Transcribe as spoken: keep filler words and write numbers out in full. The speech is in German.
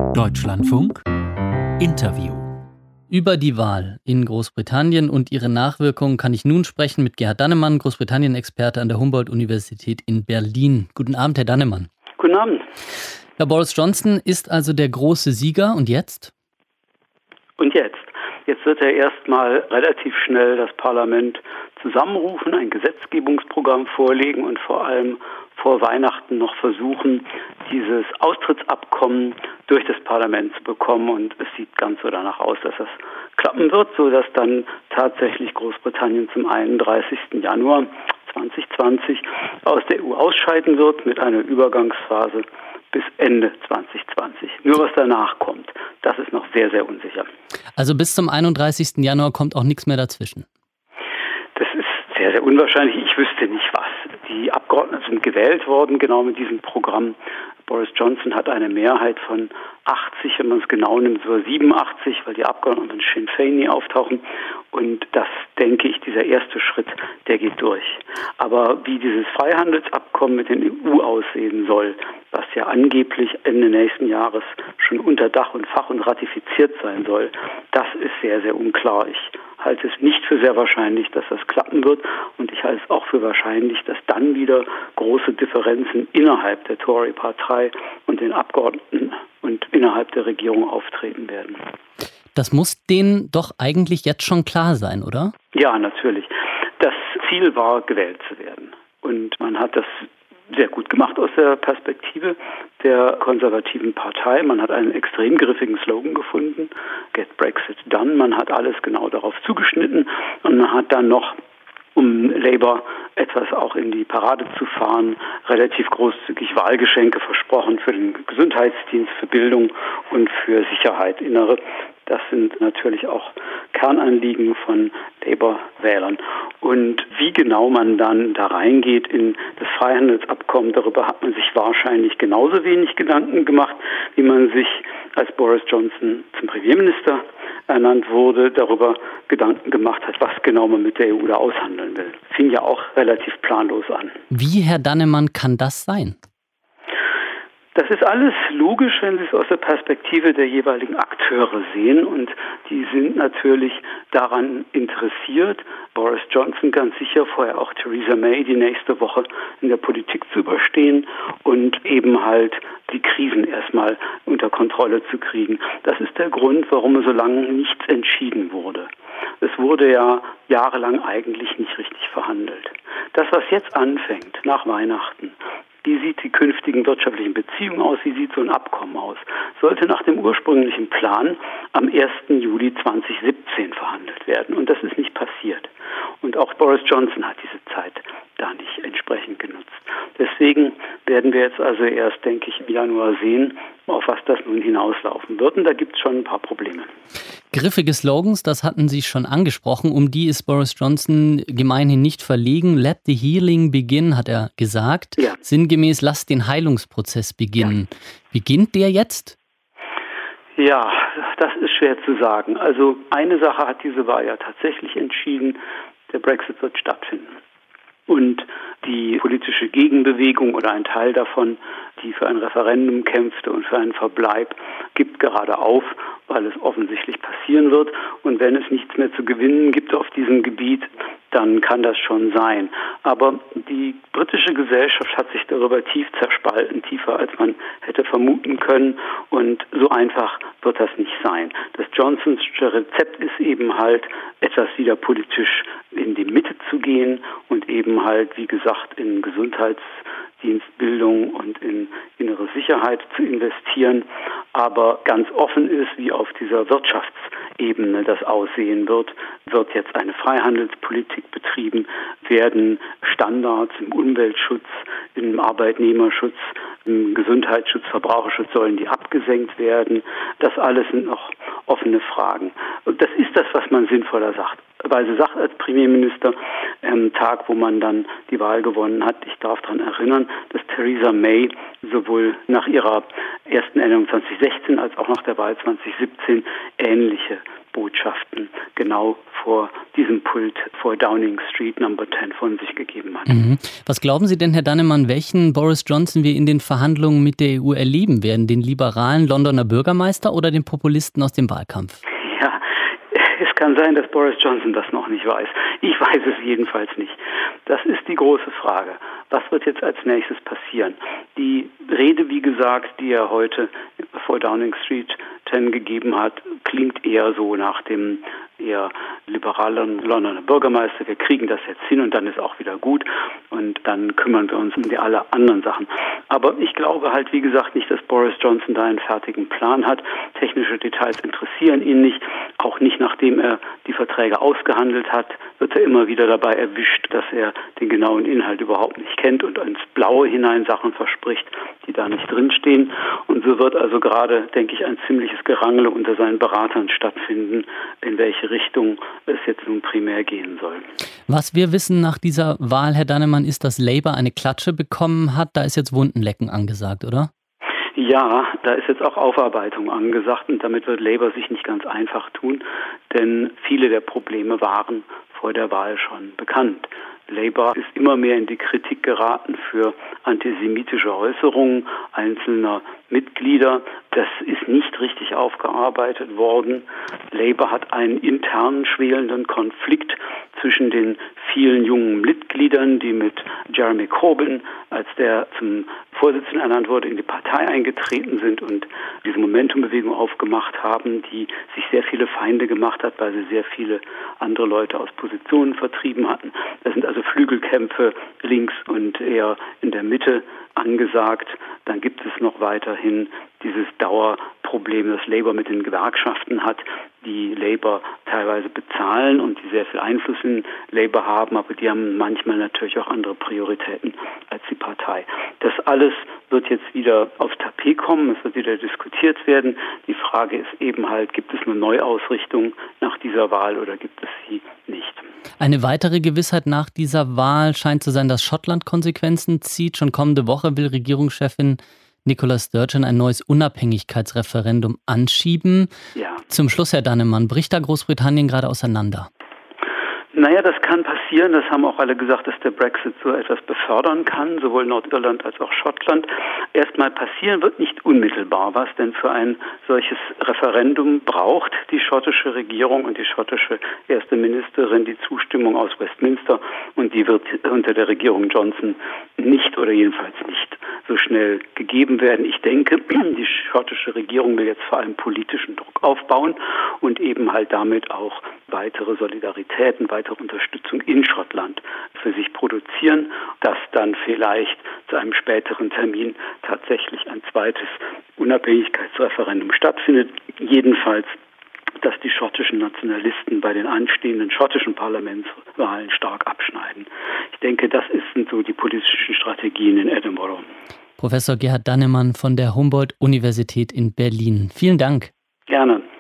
Deutschlandfunk Interview. Über die Wahl in Großbritannien und ihre Nachwirkungen kann ich nun sprechen mit Gerhard Dannemann, Großbritannien-Experte an der Humboldt-Universität in Berlin. Guten Abend, Herr Dannemann. Guten Abend. Herr Boris Johnson ist also der große Sieger. Und jetzt? Und jetzt? Jetzt wird er erstmal relativ schnell das Parlament zusammenrufen, ein Gesetzgebungsprogramm vorlegen und vor allem vor Weihnachten noch versuchen, dieses Austrittsabkommen durch das Parlament zu bekommen. Und es sieht ganz so danach aus, dass das klappen wird, sodass dann tatsächlich Großbritannien zum einunddreißigsten Januar zweitausendzwanzig aus der E U ausscheiden wird mit einer Übergangsphase bis Ende zwanzig zwanzig. Nur was danach kommt, das ist noch sehr, sehr unsicher. Also bis zum einunddreißigsten Januar kommt auch nichts mehr dazwischen? Das ist sehr, sehr unwahrscheinlich. Ich wüsste nicht was. Die Abgeordneten sind gewählt worden, genau mit diesem Programm. Boris Johnson hat eine Mehrheit von achtzig, wenn man es genau nimmt, sogar siebenundachtzig, weil die Abgeordneten von Sinn Féin nie auftauchen. Und das, denke ich, dieser erste Schritt, der geht durch. Aber wie dieses Freihandelsabkommen mit den E U aussehen soll, was ja angeblich Ende nächsten Jahres schon unter Dach und Fach und ratifiziert sein soll, das ist sehr, sehr unklar. Ich halte es nicht für sehr wahrscheinlich, dass das klappen wird. Und ich halte es auch für wahrscheinlich, dass dann wieder große Differenzen innerhalb der Tory-Partei und den Abgeordneten und innerhalb der Regierung auftreten werden. Das muss denen doch eigentlich jetzt schon klar sein, oder? Ja, natürlich. Das Ziel war, gewählt zu werden. Und man hat das sehr gut gemacht aus der Perspektive der konservativen Partei. Man hat einen extrem griffigen Slogan gefunden, Get Brexit Done. Man hat alles genau darauf zugeschnitten und man hat dann noch, um Labour etwas auch in die Parade zu fahren, relativ großzügig Wahlgeschenke versprochen für den Gesundheitsdienst, für Bildung und für Sicherheit, Innere. Das sind natürlich auch Kernanliegen von Labour-Wählern. Und wie genau man dann da reingeht in das Freihandelsabkommen, darüber hat man sich wahrscheinlich genauso wenig Gedanken gemacht, wie man sich, als Boris Johnson zum Premierminister ernannt wurde, darüber Gedanken gemacht hat, was genau man mit der E U da aushandeln will. Fing ja auch relativ planlos an. Wie, Herr Dannemann, kann das sein? Das ist alles logisch, wenn Sie es aus der Perspektive der jeweiligen Akteure sehen, und die sind natürlich daran interessiert, Boris Johnson ganz sicher, vorher auch Theresa May, die nächste Woche in der Politik zu überstehen und eben halt die Krisen erstmal unter Kontrolle zu kriegen. Das ist der Grund, warum so lange nichts entschieden wurde. Es wurde ja jahrelang eigentlich nicht richtig verhandelt. Das, was jetzt anfängt, nach Weihnachten, wie sieht die künftigen wirtschaftlichen Beziehungen aus? Wie sieht so ein Abkommen aus? Sollte nach dem ursprünglichen Plan am ersten Juli zweitausendsiebzehn verhandelt werden. Und das ist nicht passiert. Und auch Boris Johnson hat diese Zeit da nicht entsprechend genutzt. Deswegen werden wir jetzt also erst, denke ich, im Januar sehen, auf was das nun hinauslaufen wird. Und da gibt es schon ein paar Probleme. Griffige Slogans, das hatten Sie schon angesprochen, um die ist Boris Johnson gemeinhin nicht verlegen. Let the healing begin, hat er gesagt. Ja. Sinngemäß, lasst den Heilungsprozess beginnen. Ja. Beginnt der jetzt? Ja, das ist schwer zu sagen. Also eine Sache hat diese Wahl ja tatsächlich entschieden, der Brexit wird stattfinden. Und die politische Gegenbewegung oder ein Teil davon, die für ein Referendum kämpfte und für einen Verbleib, gibt gerade auf, weil es offensichtlich passieren wird. Und wenn es nichts mehr zu gewinnen gibt auf diesem Gebiet, dann kann das schon sein. Aber die britische Gesellschaft hat sich darüber tief zerspalten, tiefer als man hätte vermuten können. Und so einfach wird das nicht sein. Das Johnsonsche Rezept ist eben halt, etwas wieder politisch in die Mitte zu gehen und eben halt, wie gesagt, in Gesundheitsdienst, Bildung und in innere Sicherheit zu investieren. Aber ganz offen ist, wie auf dieser Wirtschaftsebene das aussehen wird, wird jetzt eine Freihandelspolitik betrieben, werden Standards im Umweltschutz, im Arbeitnehmerschutz, im Gesundheitsschutz, Verbraucherschutz, sollen die abgesenkt werden. Das alles sind noch offene Fragen. Und das ist das, was man sinnvoller sagt. Weise sagt als Premierminister am Tag, wo man dann die Wahl gewonnen hat. Ich darf daran erinnern, dass Theresa May sowohl nach ihrer ersten Ernennung zweitausendsechzehn als auch nach der Wahl zweitausendsiebzehn ähnliche Botschaften genau vor diesem Pult vor Downing Street Number zehn von sich gegeben hat. Mhm. Was glauben Sie denn, Herr Dannemann, welchen Boris Johnson wir in den Verhandlungen mit der E U erleben werden? Den liberalen Londoner Bürgermeister oder den Populisten aus dem Wahlkampf? Ja, es kann sein, dass Boris Johnson das noch nicht weiß. Ich weiß es jedenfalls nicht. Das ist die große Frage. Was wird jetzt als nächstes passieren? Die Rede, wie gesagt, die er heute vor Downing Street zehn gegeben hat, klingt eher so nach dem eher liberalen Londoner Bürgermeister. Wir kriegen das jetzt hin und dann ist auch wieder gut und dann kümmern wir uns um die alle anderen Sachen. Aber ich glaube halt, wie gesagt, nicht, dass Boris Johnson da einen fertigen Plan hat. Technische Details interessieren ihn nicht. Auch nicht, nachdem er die Verträge ausgehandelt hat, wird er immer wieder dabei erwischt, dass er den genauen Inhalt überhaupt nicht kennt und ins Blaue hinein Sachen verspricht, die da nicht drinstehen. Und so wird also gerade, denke ich, ein ziemliches Gerangel unter seinen Beratern stattfinden, in welche Richtung es jetzt nun primär gehen soll. Was wir wissen nach dieser Wahl, Herr Dannemann, ist, dass Labour eine Klatsche bekommen hat. Da ist jetzt Wundenlecken angesagt, oder? Ja, da ist jetzt auch Aufarbeitung angesagt und damit wird Labour sich nicht ganz einfach tun, denn viele der Probleme waren vor der Wahl schon bekannt. Labour ist immer mehr in die Kritik geraten für antisemitische Äußerungen einzelner Mitglieder. Das ist nicht richtig aufgearbeitet worden. Labour hat einen internen schwelenden Konflikt zwischen den vielen jungen Mitgliedern, die mit Jeremy Corbyn, als der zum Vorsitzenden ernannt wurde, in die Partei eingetreten sind und diese Momentum-Bewegung aufgemacht haben, die sich sehr viele Feinde gemacht hat, weil sie sehr viele andere Leute aus Positionen vertrieben hatten. Das sind also Flügelkämpfe links und eher in der Mitte angesagt. Dann gibt es noch weiterhin dieses Dauerproblem, das Labour mit den Gewerkschaften hat, die Labour teilweise bezahlen und die sehr viel Einfluss in Labour haben, aber die haben manchmal natürlich auch andere Prioritäten als die Partei. Das alles wird jetzt wieder aufs Tapet kommen, es wird wieder diskutiert werden. Die Frage ist eben halt, gibt es eine Neuausrichtung nach dieser Wahl oder gibt es sie nicht? Eine weitere Gewissheit nach dieser Wahl scheint zu sein, dass Schottland Konsequenzen zieht. Schon kommende Woche will Regierungschefin Nicola Sturgeon ein neues Unabhängigkeitsreferendum anschieben. Ja. Zum Schluss, Herr Dannemann, bricht da Großbritannien gerade auseinander? Naja, das kann passieren. Das haben auch alle gesagt, dass der Brexit so etwas befördern kann, sowohl Nordirland als auch Schottland. Erstmal passieren wird nicht unmittelbar was, denn für ein solches Referendum braucht die schottische Regierung und die schottische erste Ministerin die Zustimmung aus Westminster und die wird unter der Regierung Johnson nicht oder jedenfalls nicht so schnell gegeben werden. Ich denke, die schottische Regierung will jetzt vor allem politischen Druck aufbauen und eben halt damit auch weitere Solidaritäten, weitere Unterstützung in Schottland für sich produzieren, dass dann vielleicht zu einem späteren Termin tatsächlich ein zweites Unabhängigkeitsreferendum stattfindet. Jedenfalls, dass die schottischen Nationalisten bei den anstehenden schottischen Parlamentswahlen stark abschneiden. Ich denke, das sind so die politischen Strategien in Edinburgh. Professor Gerhard Dannemann von der Humboldt-Universität in Berlin. Vielen Dank. Gerne.